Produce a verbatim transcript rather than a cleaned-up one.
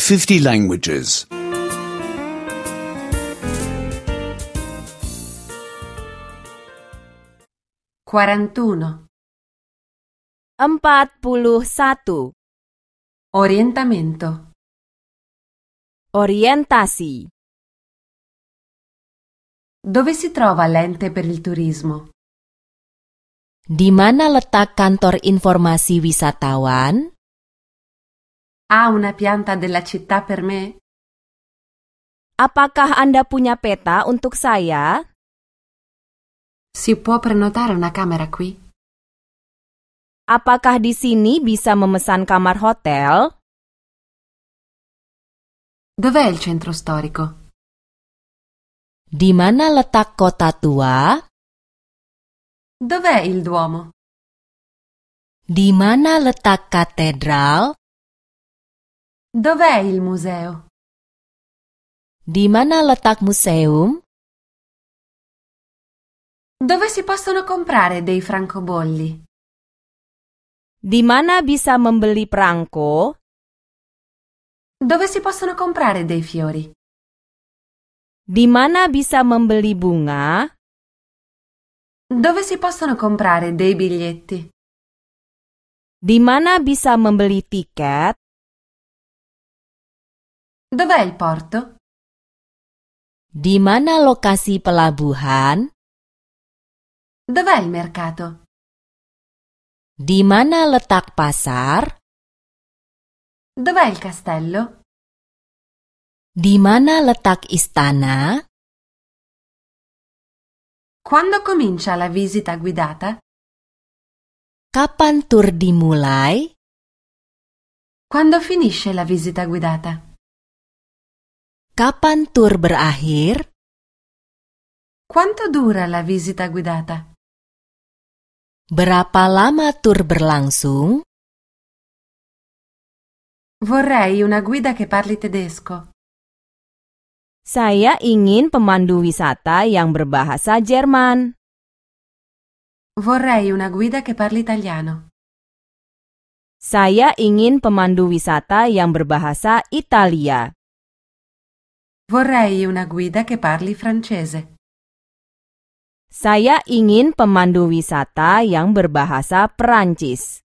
fifty languages. quarantuno. Empat puluh satu. Orientamento. Orientasi. Dove si trova l'ente per il turismo? Di mana letak kantor informasi wisatawan? Ha una pianta della città per me? Apakah Anda punya peta untuk saya? Si può prenotare una camera qui? Apakah di sini bisa memesan kamar hotel? Dov'è il centro storico? Di mana letak kota tua? Dov'è il Duomo? Di mana letak katedral? Dov'è il museo? Di mana letak museum? Dove si possono comprare dei francobolli? Di mana bisa membeli perangko? Dove si possono comprare dei fiori? Di mana bisa membeli bunga? Dove si possono comprare dei biglietti? Di mana bisa membeli tiket? Dov'è il porto? Di mana lokasi pelabuhan? Dov'è il mercato? Di mana letak pasar? Dov'è il castello? Di mana letak istana? Quando comincia la visita guidata? Kapan tur dimulai? Quando finisce la visita guidata? Kapan tur berakhir? Quanto dura la visita guidata? Berapa lama tur berlangsung? Vorrei una guida che parli tedesco. Saya ingin pemandu wisata yang berbahasa Jerman. Vorrei una guida che parli italiano. Saya ingin pemandu wisata yang berbahasa Italia. Vorrei una guida che parli francese. Saya ingin pemandu wisata yang berbahasa Perancis.